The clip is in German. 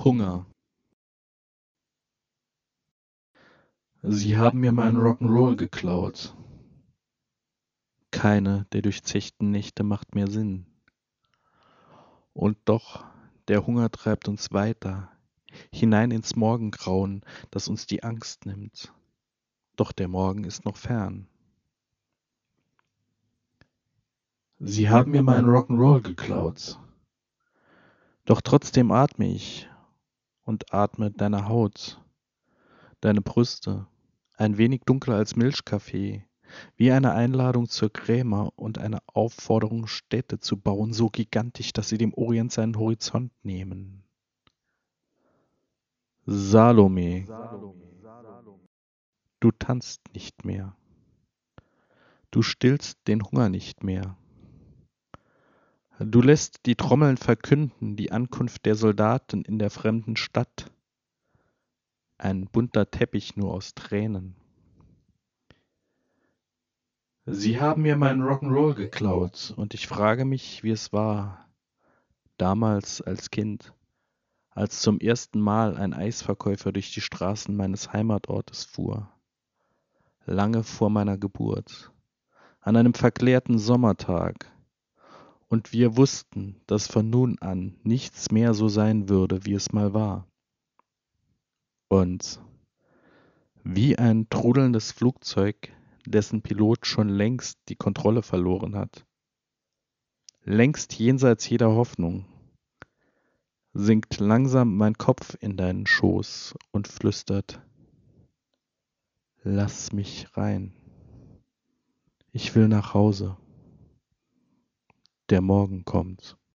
Hunger. Sie haben mir meinen Rock'n'Roll geklaut. Keine der durchzechten Nächte macht mehr Sinn. Und doch, der Hunger treibt uns weiter, hinein ins Morgengrauen, das uns die Angst nimmt. Doch der Morgen ist noch fern. Sie haben mir meinen Rock'n'Roll geklaut. Doch trotzdem atme ich und atme deine Haut, deine Brüste, ein wenig dunkler als Milchkaffee, wie eine Einladung zur Krämer und eine Aufforderung, Städte zu bauen, so gigantisch, dass sie dem Orient seinen Horizont nehmen. Salome, du tanzt nicht mehr. Du stillst den Hunger nicht mehr. Du lässt die Trommeln verkünden die Ankunft der Soldaten in der fremden Stadt. Ein bunter Teppich nur aus Tränen. Sie haben mir meinen Rock'n'Roll geklaut und ich frage mich, wie es war, damals als Kind, als zum ersten Mal ein Eisverkäufer durch die Straßen meines Heimatortes fuhr, lange vor meiner Geburt, an einem verklärten Sommertag, und wir wussten, dass von nun an nichts mehr so sein würde, wie es mal war. Und wie ein trudelndes Flugzeug, dessen Pilot schon längst die Kontrolle verloren hat, längst jenseits jeder Hoffnung, sinkt langsam mein Kopf in deinen Schoß und flüstert: Lass mich rein. Ich will nach Hause. Der Morgen kommt.